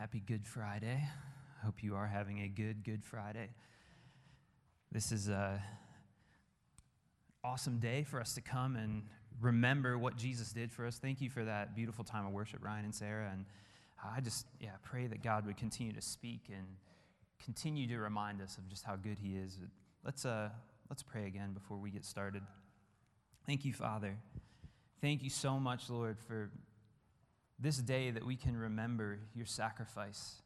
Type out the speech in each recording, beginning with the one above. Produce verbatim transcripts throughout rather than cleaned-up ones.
Happy Good Friday. I hope you are having a good, good Friday. This is an awesome day for us to come and remember what Jesus did for us. Thank you for that beautiful time of worship, Ryan and Sarah. And I just, yeah, pray that God would continue to speak and continue to remind us of just how good he is. Let's, uh, let's pray again before we get started. Thank you, Father. Thank you so much, Lord, for this day that we can remember your sacrifice.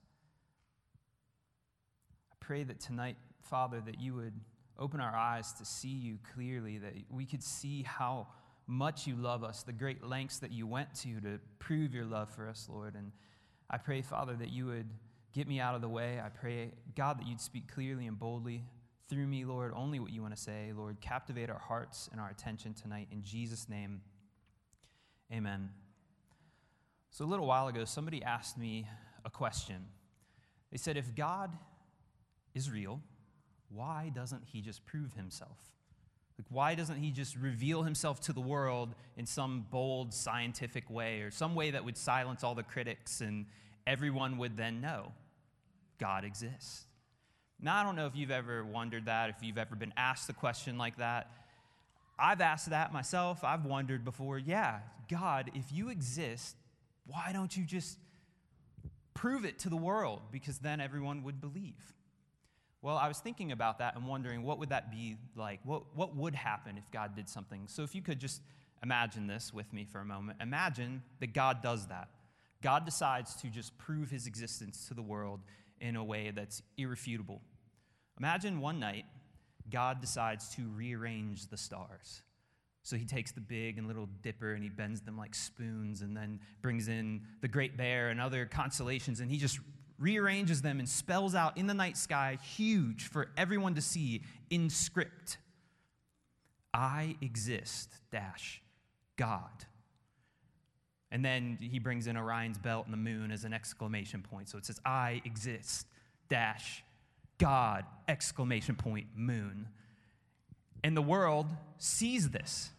I pray that tonight, Father, that you would open our eyes to see you clearly, that we could see how much you love us, the great lengths that you went to to prove your love for us, Lord. And I pray, Father, that you would get me out of the way. I pray, God, that you'd speak clearly and boldly through me, Lord, only what you want to say. Lord, captivate our hearts and our attention tonight. In Jesus' name, amen. So a little while ago, somebody asked me a question. They said, if God is real, why doesn't he just prove himself? Like, why doesn't he just reveal himself to the world in some bold scientific way or some way that would silence all the critics and everyone would then know God exists? Now, I don't know if you've ever wondered that, if you've ever been asked a question like that. I've asked that myself. I've wondered before, yeah, God, if you exist, why don't you just prove it to the world? Because then everyone would believe. Well, I was thinking about that and wondering what would that be like? What, what would happen if God did something? So if you could just imagine this with me for a moment. Imagine that God does that. God decides to just prove his existence to the world in a way that's irrefutable. Imagine one night, God decides to rearrange the stars. So he takes the big and little dipper and he bends them like spoons and then brings in the Great Bear and other constellations and he just rearranges them and spells out in the night sky, huge for everyone to see in script, I exist, dash, God. And then he brings in Orion's belt and the moon as an exclamation point. So it says, I exist, dash, God, exclamation point, moon. And the world sees this.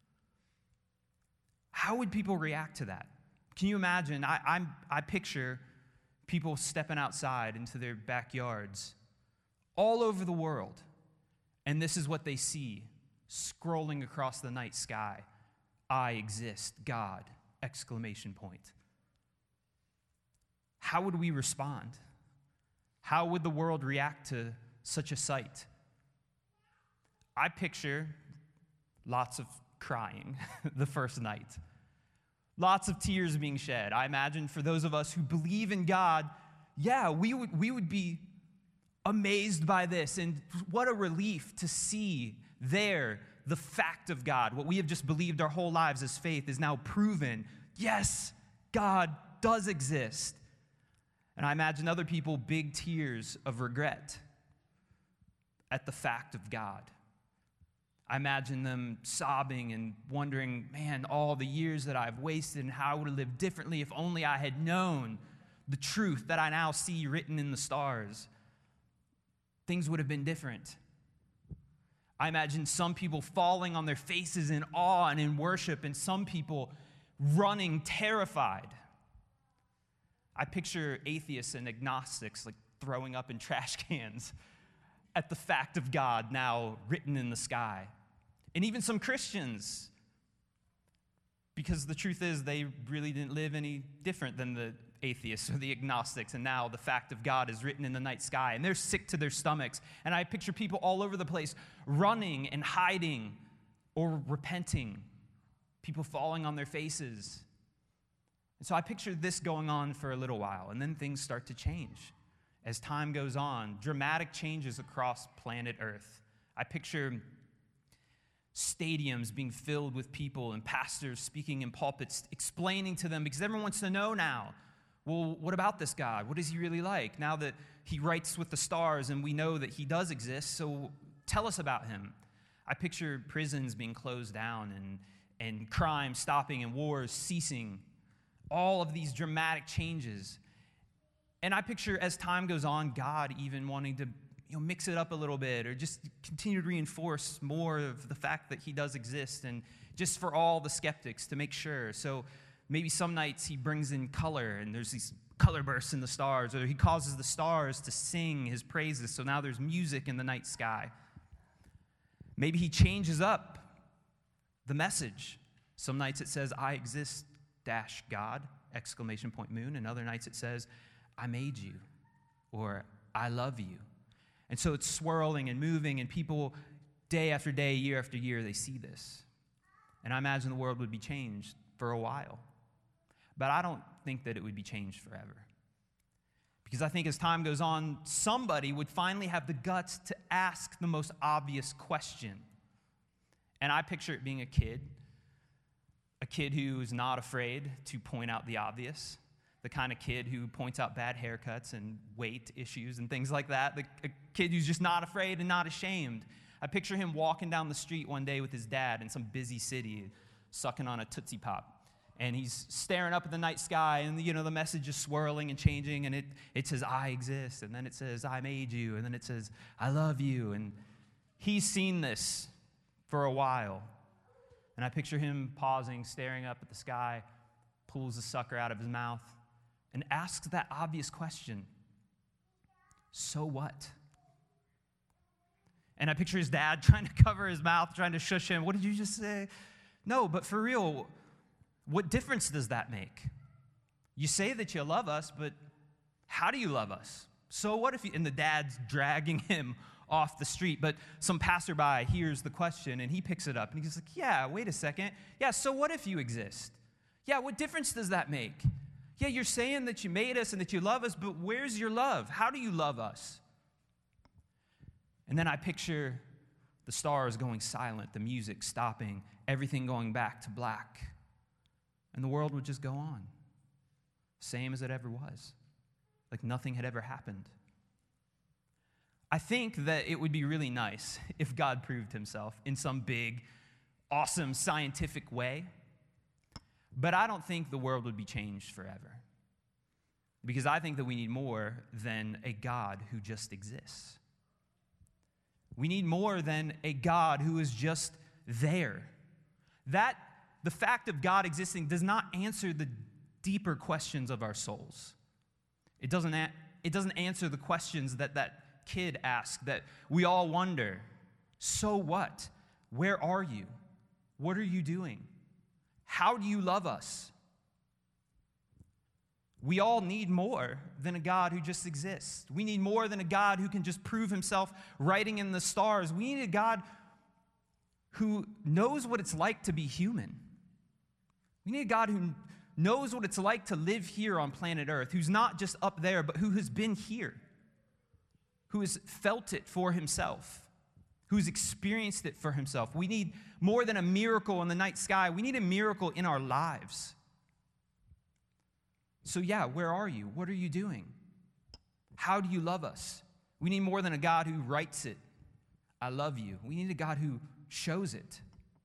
How would people react to that? Can you imagine? I, I'm, I picture people stepping outside into their backyards all over the world, and this is what they see scrolling across the night sky. I exist, God, exclamation point. How would we respond? How would the world react to such a sight? I picture lots of crying the first night. Lots of tears being shed. I imagine for those of us who believe in God, yeah, we would, we would be amazed by this. And what a relief to see there the fact of God. What we have just believed our whole lives as faith is now proven. Yes, God does exist. And I imagine other people big tears of regret at the fact of God. I imagine them sobbing and wondering, man, all the years that I've wasted and how I would have lived differently if only I had known the truth that I now see written in the stars. Things would have been different. I imagine some people falling on their faces in awe and in worship, and some people running terrified. I picture atheists and agnostics like throwing up in trash cans at the fact of God now written in the sky. And even some Christians, because the truth is they really didn't live any different than the atheists or the agnostics, and now the fact of God is written in the night sky, and they're sick to their stomachs. And I picture people all over the place running and hiding or repenting, people falling on their faces. And so I picture this going on for a little while, and then things start to change. As time goes on, dramatic changes across planet Earth. I picture stadiums being filled with people and pastors speaking in pulpits, explaining to them, because everyone wants to know now, well, what about this God? What is he really like? Now that he writes with the stars and we know that he does exist, so tell us about him. I picture prisons being closed down and, and crime stopping and wars ceasing. All of these dramatic changes. And I picture as time goes on, God even wanting to you know, mix it up a little bit or just continue to reinforce more of the fact that he does exist, and just for all the skeptics to make sure. So maybe some nights he brings in color and there's these color bursts in the stars, or he causes the stars to sing his praises, so now there's music in the night sky. Maybe he changes up the message. Some nights it says, I exist, dash God, exclamation point moon, and other nights it says, I made you, or I love you. And so it's swirling and moving, and people, day after day, year after year, they see this. And I imagine the world would be changed for a while. But I don't think that it would be changed forever. Because I think as time goes on, somebody would finally have the guts to ask the most obvious question. And I picture it being a kid, a kid who is not afraid to point out the obvious, the kind of kid who points out bad haircuts and weight issues and things like that, the, a kid who's just not afraid and not ashamed. I picture him walking down the street one day with his dad in some busy city, sucking on a Tootsie Pop. And he's staring up at the night sky, and you know the message is swirling and changing, and it, it says, I exist, and then it says, I made you, and then it says, I love you. And he's seen this for a while. And I picture him pausing, staring up at the sky, pulls the sucker out of his mouth, and asks that obvious question, so what? And I picture his dad trying to cover his mouth, trying to shush him. What did you just say? No, but for real, what difference does that make? You say that you love us, but how do you love us? So what if you, and the dad's dragging him off the street, but some passerby hears the question, and he picks it up, and he's like, yeah, wait a second. Yeah, so what if you exist? Yeah, what difference does that make? Yeah, you're saying that you made us and that you love us, but where's your love? How do you love us? And then I picture the stars going silent, the music stopping, everything going back to black. And the world would just go on, same as it ever was, like nothing had ever happened. I think that it would be really nice if God proved himself in some big, awesome, scientific way, but I don't think the world would be changed forever, because I think that we need more than a God who just exists. We need more than a God who is just there. That, the fact of God existing does not answer the deeper questions of our souls. It doesn't, a- it doesn't answer the questions that that kid asked, that we all wonder, so what? Where are you? What are you doing? How do you love us? We all need more than a God who just exists. We need more than a God who can just prove himself writing in the stars. We need a God who knows what it's like to be human. We need a God who knows what it's like to live here on planet Earth, who's not just up there, but who has been here, who has felt it for himself, who's experienced it for himself. We need more than a miracle in the night sky. We need a miracle in our lives. So yeah, where are you? What are you doing? How do you love us? We need more than a God who writes it, I love you. We need a God who shows it.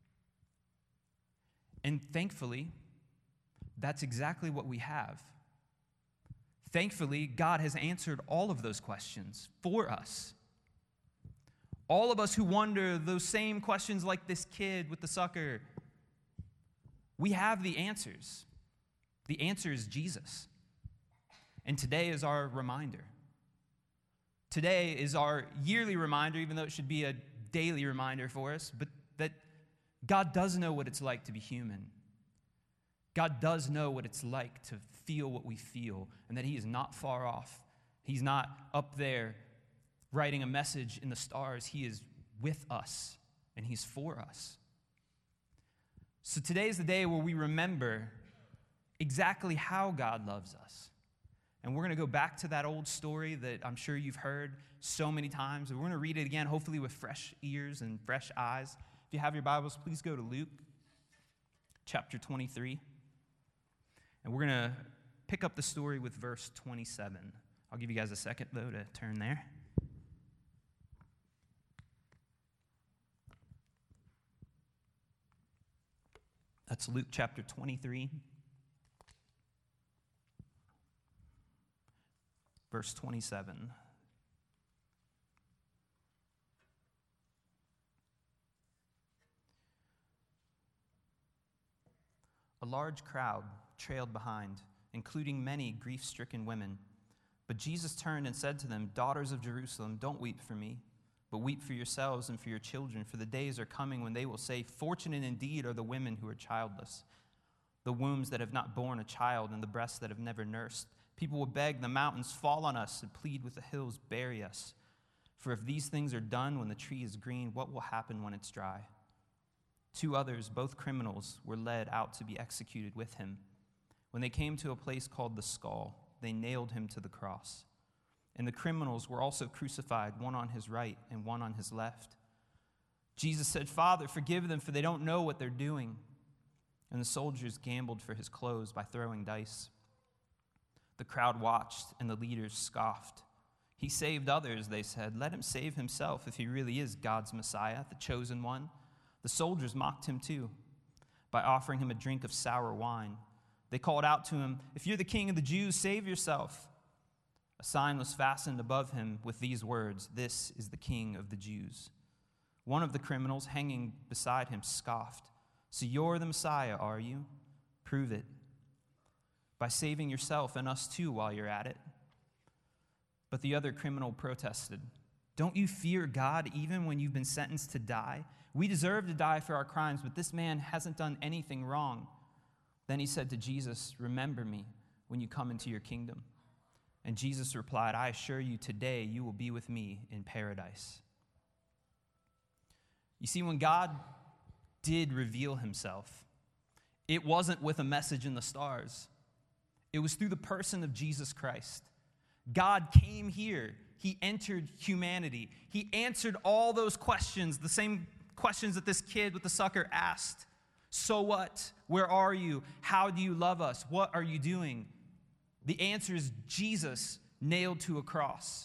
And thankfully, that's exactly what we have. Thankfully, God has answered all of those questions for us. All of us who wonder those same questions like this kid with the sucker, we have the answers. The answer is Jesus. And today is our reminder. Today is our yearly reminder, even though it should be a daily reminder for us, but that God does know what it's like to be human. God does know what it's like to feel what we feel, and that he is not far off. He's not up there writing a message in the stars. He is with us, and he's for us. So today is the day where we remember exactly how God loves us. And we're going to go back to that old story that I'm sure you've heard so many times. And we're going to read it again, hopefully with fresh ears and fresh eyes. If you have your Bibles, please go to Luke chapter twenty-three. And we're going to pick up the story with verse twenty-seven. I'll give you guys a second, though, to turn there. That's Luke chapter twenty-three. Verse twenty-seven. A large crowd trailed behind, including many grief-stricken women. But Jesus turned and said to them, "Daughters of Jerusalem, don't weep for me, but weep for yourselves and for your children, for the days are coming when they will say, 'Fortunate indeed are the women who are childless, the wombs that have not borne a child, and the breasts that have never nursed.' People will beg the mountains, 'Fall on us,' and plead with the hills, 'Bury us.' For if these things are done when the tree is green, what will happen when it's dry?" Two others, both criminals, were led out to be executed with him. When they came to a place called the Skull, they nailed him to the cross. And the criminals were also crucified, one on his right and one on his left. Jesus said, "Father, forgive them, for they don't know what they're doing." And the soldiers gambled for his clothes by throwing dice. The crowd watched, and the leaders scoffed. "He saved others," they said. "Let him save himself if he really is God's Messiah, the chosen one." The soldiers mocked him too by offering him a drink of sour wine. They called out to him, "If you're the king of the Jews, save yourself." A sign was fastened above him with these words, "This is the King of the Jews." One of the criminals hanging beside him scoffed, "So you're the Messiah, are you? Prove it by saving yourself and us too while you're at it." But the other criminal protested, "Don't you fear God even when you've been sentenced to die? We deserve to die for our crimes, but this man hasn't done anything wrong." Then he said to Jesus, "Remember me when you come into your kingdom." And Jesus replied, "I assure you, today you will be with me in paradise." You see, when God did reveal himself, it wasn't with a message in the stars. It was through the person of Jesus Christ. God came here. He entered humanity. He answered all those questions, the same questions that this kid with the sucker asked. So what? Where are you? How do you love us? What are you doing? The answer is Jesus nailed to a cross.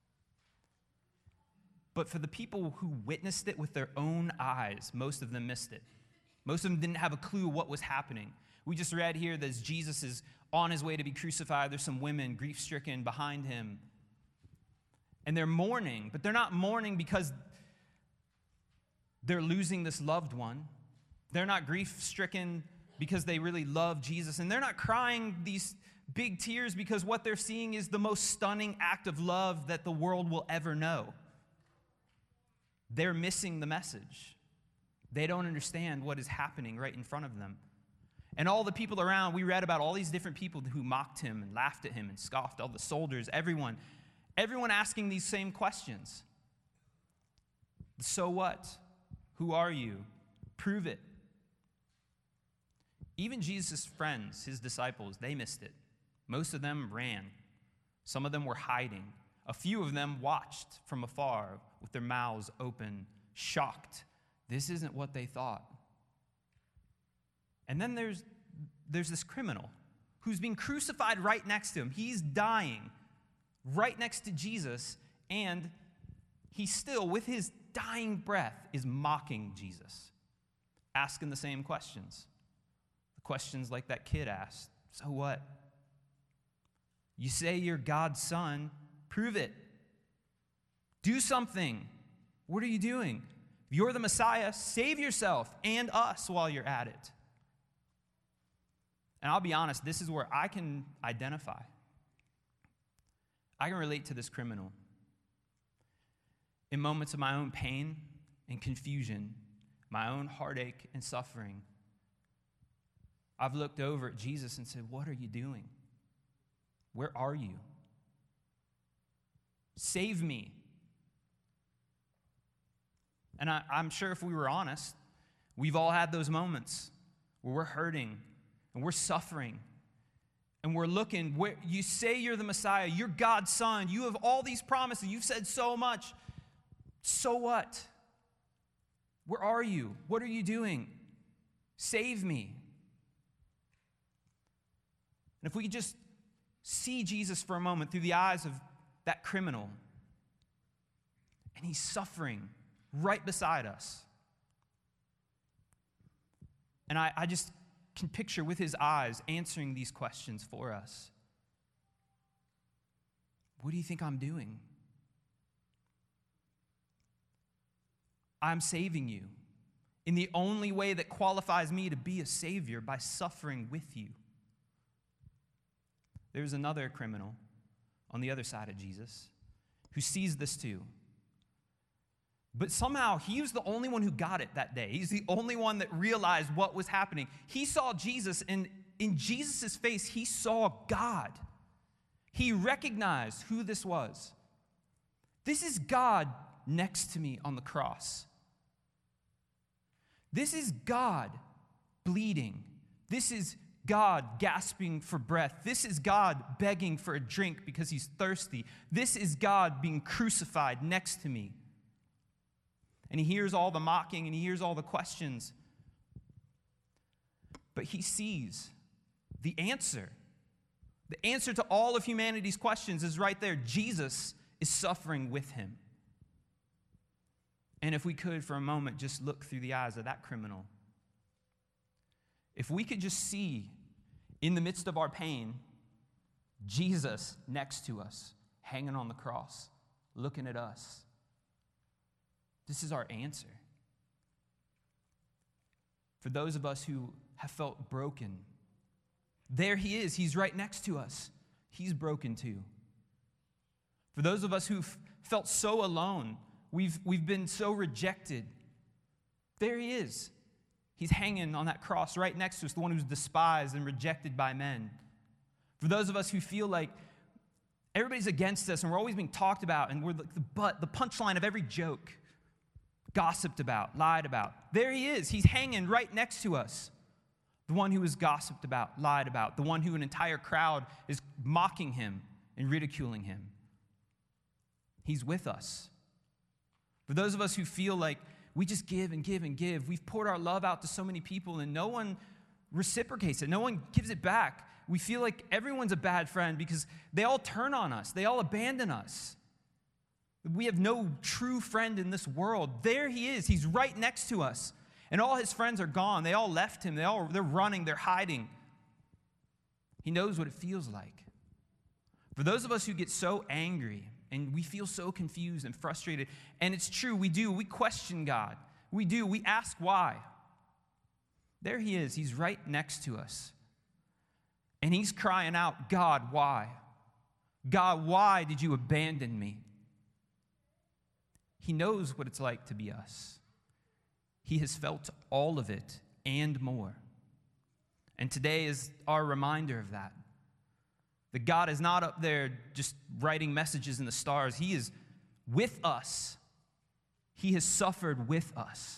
But for the people who witnessed it with their own eyes, most of them missed it. Most of them didn't have a clue what was happening. We just read here that as Jesus is on his way to be crucified, there's some women grief-stricken behind him. And they're mourning, but they're not mourning because they're losing this loved one. They're not grief-stricken because they really love Jesus. And they're not crying these big tears because what they're seeing is the most stunning act of love that the world will ever know. They're missing the message. They don't understand what is happening right in front of them. And all the people around, we read about all these different people who mocked him and laughed at him and scoffed, all the soldiers, everyone. Everyone asking these same questions. So what? Who are you? Prove it. Even Jesus' friends, his disciples, they missed it. Most of them ran. Some of them were hiding. A few of them watched from afar with their mouths open, shocked. This isn't what they thought. And then there's, there's this criminal who's being crucified right next to him. He's dying right next to Jesus, and he still, with his dying breath, is mocking Jesus, asking the same questions. The questions like that kid asked. So what? You say you're God's son. Prove it. Do something. What are you doing? If you're the Messiah, save yourself and us while you're at it. And I'll be honest, this is where I can identify. I can relate to this criminal. In moments of my own pain and confusion, my own heartache and suffering, I've looked over at Jesus and said, "What are you doing? Where are you? Save me." And I, I'm sure if we were honest, we've all had those moments where we're hurting and we're suffering and we're looking. Where you say you're the Messiah, you're God's son, you have all these promises, you've said so much. So what? Where are you? What are you doing? Save me. And if we could just see Jesus for a moment through the eyes of that criminal, and he's suffering right beside us. And I, I just can picture with his eyes answering these questions for us. What do you think I'm doing? I'm saving you in the only way that qualifies me to be a savior, by suffering with you. There's another criminal on the other side of Jesus who sees this too. But somehow he was the only one who got it that day. He's the only one that realized what was happening. He saw Jesus, and in Jesus' face, he saw God. He recognized who this was. This is God next to me on the cross. This is God bleeding. This is God gasping for breath. This is God begging for a drink because he's thirsty. This is God being crucified next to me. And he hears all the mocking and he hears all the questions. But he sees the answer. The answer to all of humanity's questions is right there. Jesus is suffering with him. And if we could, for a moment, just look through the eyes of that criminal. If we could just see, in the midst of our pain, Jesus next to us, hanging on the cross, looking at us. This is our answer. For those of us who have felt broken, there he is. He's right next to us. He's broken too. For those of us who've felt so alone, we've, we've been so rejected, there he is. He's hanging on that cross right next to us, the one who's despised and rejected by men. For those of us who feel like everybody's against us and we're always being talked about and we're the butt, the punchline of every joke, gossiped about, lied about, there he is. He's hanging right next to us. The one who was gossiped about, lied about, the one who an entire crowd is mocking him and ridiculing him. He's with us. For those of us who feel like we just give and give and give, we've poured our love out to so many people and no one reciprocates it. No one gives it back. We feel like everyone's a bad friend because they all turn on us. They all abandon us. We have no true friend in this world. There he is. He's right next to us. And all his friends are gone. They all left him. They all, they're running. They're hiding. He knows what it feels like. For those of us who get so angry and we feel so confused and frustrated, and it's true, we do. We question God. We do. We ask why. There he is. He's right next to us. And he's crying out, God, why? God, why did you abandon me? He knows what it's like to be us. He has felt all of it and more. And today is our reminder of that. That God is not up there just writing messages in the stars. He is with us. He has suffered with us.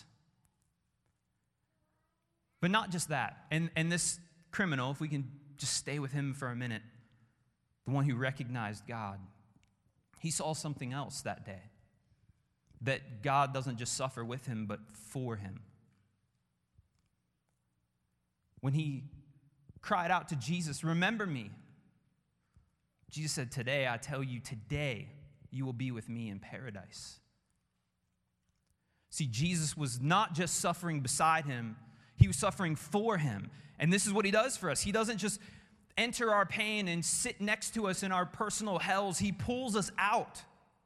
But not just that. And, and this criminal, if we can just stay with him for a minute, the one who recognized God, he saw something else that day. That God doesn't just suffer with him, but for him. When he cried out to Jesus, remember me. Jesus said, today, I tell you, today you will be with me in paradise. See, Jesus was not just suffering beside him, he was suffering for him. And this is what he does for us. He doesn't just enter our pain and sit next to us in our personal hells. He pulls us out.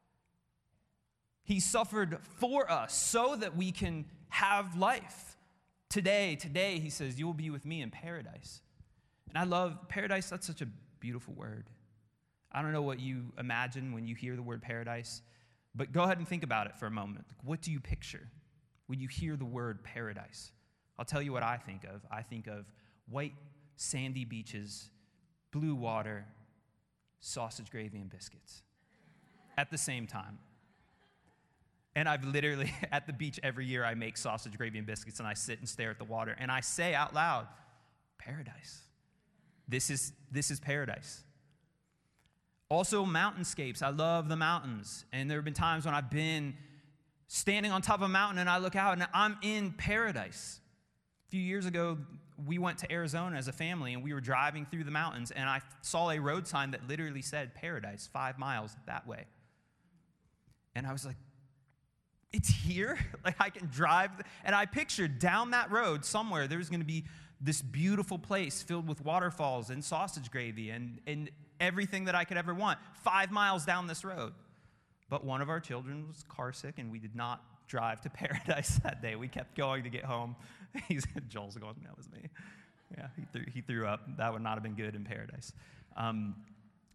He suffered for us so that we can have life. Today, today, he says, you will be with me in paradise. And I love paradise. That's such a beautiful word. I don't know what you imagine when you hear the word paradise, but go ahead and think about it for a moment. What do you picture when you hear the word paradise? I'll tell you what I think of. I think of white, sandy beaches, blue water, sausage gravy, and biscuits at the same time. And I've literally, at the beach every year, I make sausage gravy and biscuits, and I sit and stare at the water, and I say out loud, paradise. This is, this is paradise. Also, mountainscapes. I love the mountains. And there have been times when I've been standing on top of a mountain, and I look out, and I'm in paradise. A few years ago, we went to Arizona as a family, and we were driving through the mountains, and I saw a road sign that literally said paradise, five miles that way. And I was like, it's here? Like, I can drive. And I pictured down that road somewhere there's going to be this beautiful place filled with waterfalls and sausage gravy and, and everything that I could ever want, five miles down this road. But one of our children was car sick, and we did not drive to paradise that day. We kept going to get home. He's, Joel's going, that was me. Yeah, he threw, he threw up. That would not have been good in paradise. Um,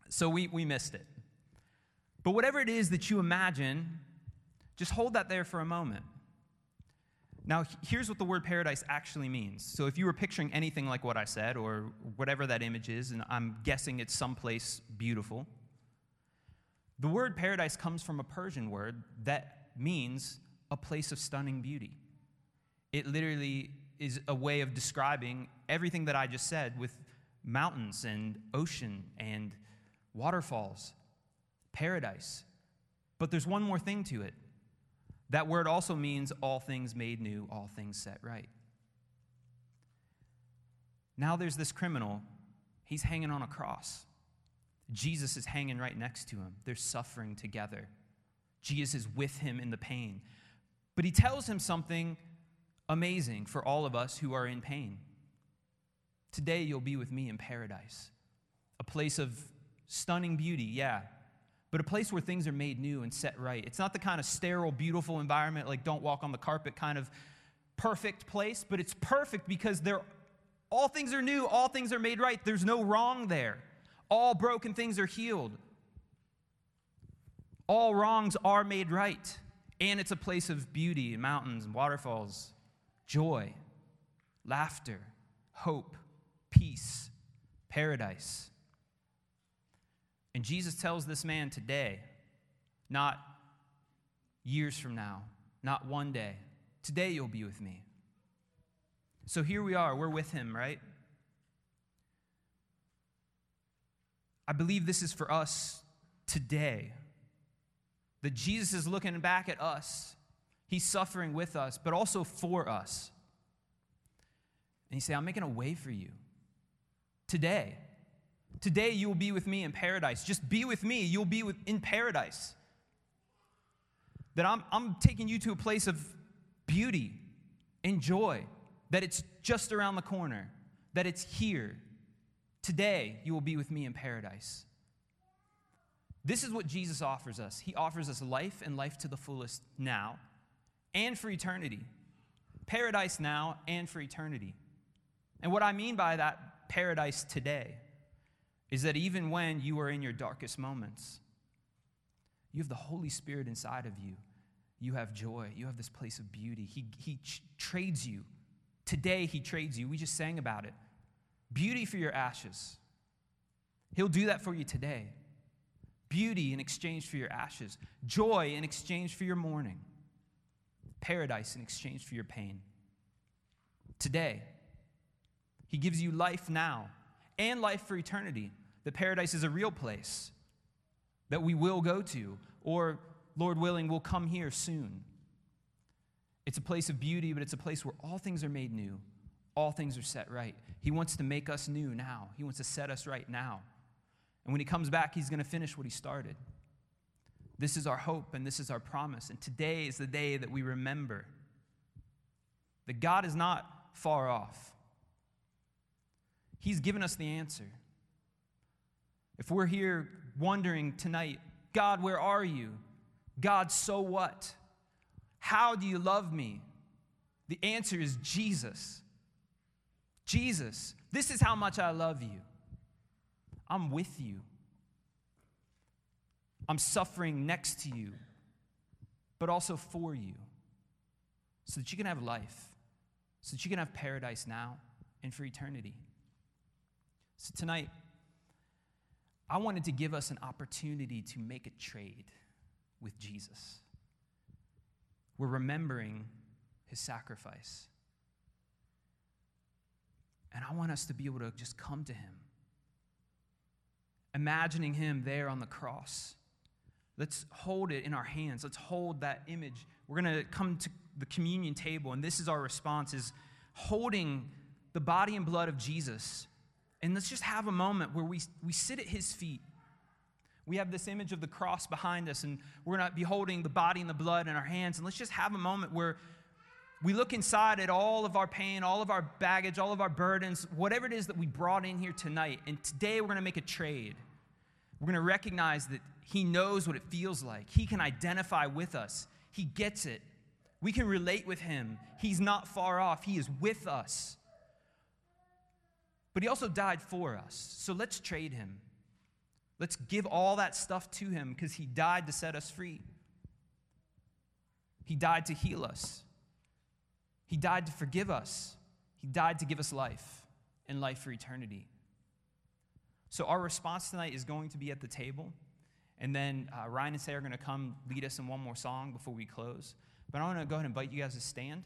So we, we missed it. But whatever it is that you imagine, just hold that there for a moment. Now, here's what the word paradise actually means. So if you were picturing anything like what I said, or whatever that image is, and I'm guessing it's someplace beautiful, the word paradise comes from a Persian word that means a place of stunning beauty. It literally is a way of describing everything that I just said, with mountains and ocean and waterfalls, paradise. But there's one more thing to it. That word also means all things made new, all things set right. Now there's this criminal. He's hanging on a cross. Jesus is hanging right next to him. They're suffering together. Jesus is with him in the pain. But he tells him something amazing for all of us who are in pain. Today you'll be with me in paradise. A place of stunning beauty, yeah, but a place where things are made new and set right. It's not the kind of sterile, beautiful environment, like don't walk on the carpet kind of perfect place, but it's perfect because there, all things are new, all things are made right. There's no wrong there. All broken things are healed. All wrongs are made right. And it's a place of beauty and mountains and waterfalls, joy, laughter, hope, peace, paradise. And Jesus tells this man today, not years from now, not one day. Today you'll be with me. So here we are, we're with him, right? I believe this is for us today. That Jesus is looking back at us. He's suffering with us, but also for us. And he said, I'm making a way for you. Today. Today you will be with me in paradise. Just be with me. You'll be with, in paradise. That I'm, I'm taking you to a place of beauty and joy. That it's just around the corner. That it's here. Today you will be with me in paradise. This is what Jesus offers us. He offers us life and life to the fullest now and for eternity. Paradise now and for eternity. And what I mean by that paradise today is that even when you are in your darkest moments, you have the Holy Spirit inside of you. You have joy. You have this place of beauty. He, he ch- trades you. Today he trades you. We just sang about it. Beauty for your ashes. He'll do that for you today. Beauty in exchange for your ashes. Joy in exchange for your mourning. Paradise in exchange for your pain. Today, he gives you life now and life for eternity. The paradise is a real place that we will go to, or, Lord willing, will come here soon. It's a place of beauty, but it's a place where all things are made new. All things are set right. He wants to make us new now. He wants to set us right now. And when he comes back, he's going to finish what he started. This is our hope and this is our promise. And today is the day that we remember that God is not far off. He's given us the answer. If we're here wondering tonight, God, where are you? God, so what? How do you love me? The answer is Jesus. Jesus, this is how much I love you. I'm with you. I'm suffering next to you, but also for you, so that you can have life, so that you can have paradise now and for eternity. So tonight, I wanted to give us an opportunity to make a trade with Jesus. We're remembering his sacrifice. And I want us to be able to just come to him. Imagining him there on the cross. Let's hold it in our hands. Let's hold that image. We're going to come to the communion table, and this is our response, is holding the body and blood of Jesus. And let's just have a moment where we, we sit at his feet. We have this image of the cross behind us, and we're going to be holding the body and the blood in our hands. And let's just have a moment where we look inside at all of our pain, all of our baggage, all of our burdens, whatever it is that we brought in here tonight. And today we're going to make a trade. We're going to recognize that he knows what it feels like. He can identify with us. He gets it. We can relate with him. He's not far off. He is with us. But he also died for us. So let's trade him. Let's give all that stuff to him because he died to set us free. He died to heal us. He died to forgive us. He died to give us life and life for eternity. So our response tonight is going to be at the table. And then uh, Ryan and Sarah are going to come lead us in one more song before we close. But I want to go ahead and invite you guys to stand.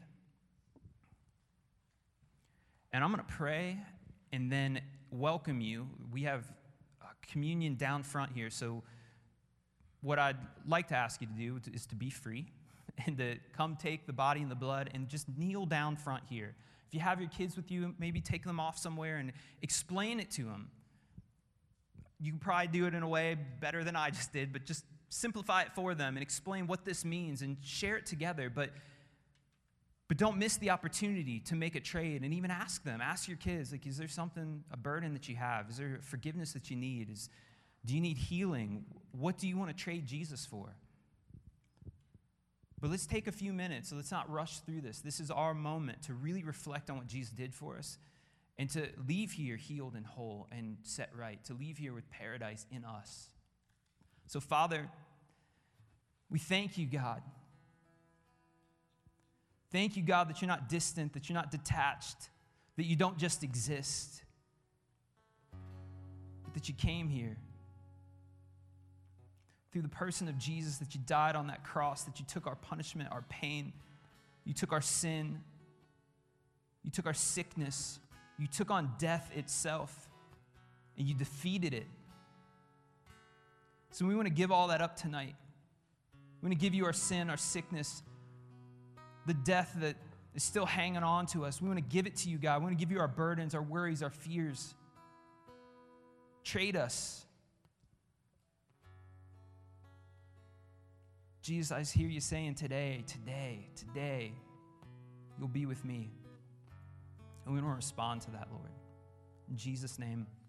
And I'm going to pray and then welcome you. We have uh, communion down front here. So what I'd like to ask you to do is to be free and to come take the body and the blood and just kneel down front here. If you have your kids with you, maybe take them off somewhere and explain it to them. You can probably do it in a way better than I just did, but just simplify it for them and explain what this means and share it together. But, but don't miss the opportunity to make a trade and even ask them. Ask your kids, like, is there something, a burden that you have? Is there forgiveness that you need? Is, do you need healing? What do you want to trade Jesus for? But let's take a few minutes. So let's not rush through this. This is our moment to really reflect on what Jesus did for us and to leave here healed and whole and set right, to leave here with paradise in us. So, Father, we thank you, God. Thank you, God, that you're not distant, that you're not detached, that you don't just exist, but that you came here through the person of Jesus, that you died on that cross, that you took our punishment, our pain, you took our sin, you took our sickness, you took on death itself, and you defeated it. So we want to give all that up tonight. We want to give you our sin, our sickness, the death that is still hanging on to us. We want to give it to you, God. We want to give you our burdens, our worries, our fears. Trade us. Jesus, I hear you saying today, today, today, you'll be with me. And we want to respond to that, Lord. In Jesus' name.